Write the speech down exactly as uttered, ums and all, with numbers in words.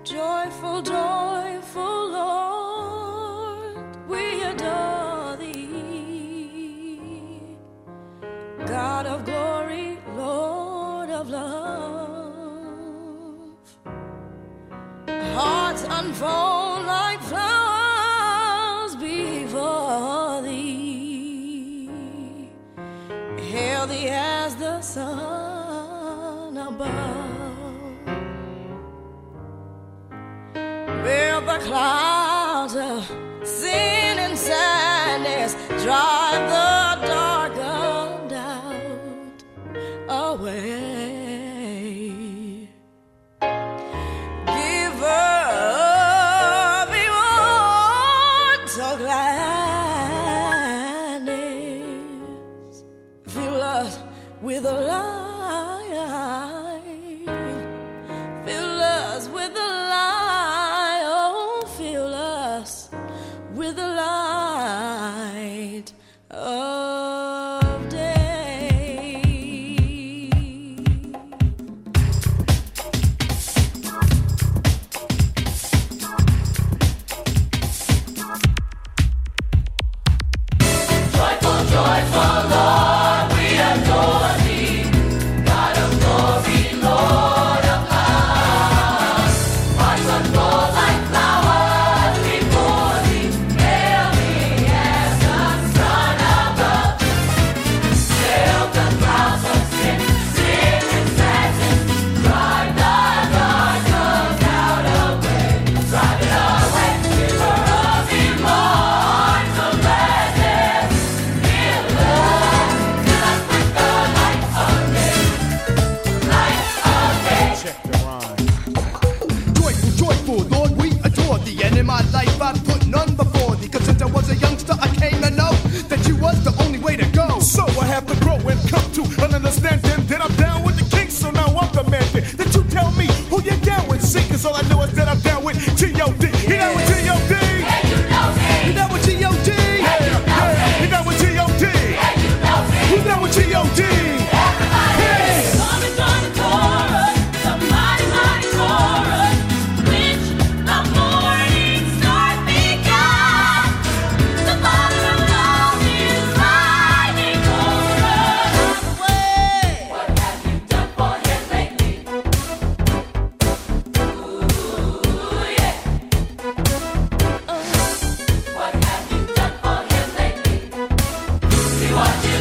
Joyful, joyful Lord, we adore thee. God of glory, Lord of love. Hearts unfold like flowers before thee. Healthy as the sun above. Will the clouds of sin and sadness drive the dark of doubt away? Give up immortal gladness. Fill us with a light. Fill us with a light. With the light of day. Joyful, joyful Lord, we adore thee. God of glory, Lord of love. Hearts unfold like flowers before thee. In my life I put none before thee, cause since I was a youngster I came to know that you was the only way to go. So I have to grow and come to an understanding that I'm down with the king, so now I'm demanding that you tell me who you're down with. See, cause all I know is that I'm down with G O D. You down with G O D? Yeah, you know me. You down with G O D? Yeah, you know me. You down with G O D? Yeah, you know me. Who's down with G O D? Everybody, hey. Come and join the chorus, the mighty, mighty chorus, which the morning star began. The Father of love is riding over us. What have you done for him lately? Ooh, yeah. Uh, what have you done for him lately? We want you.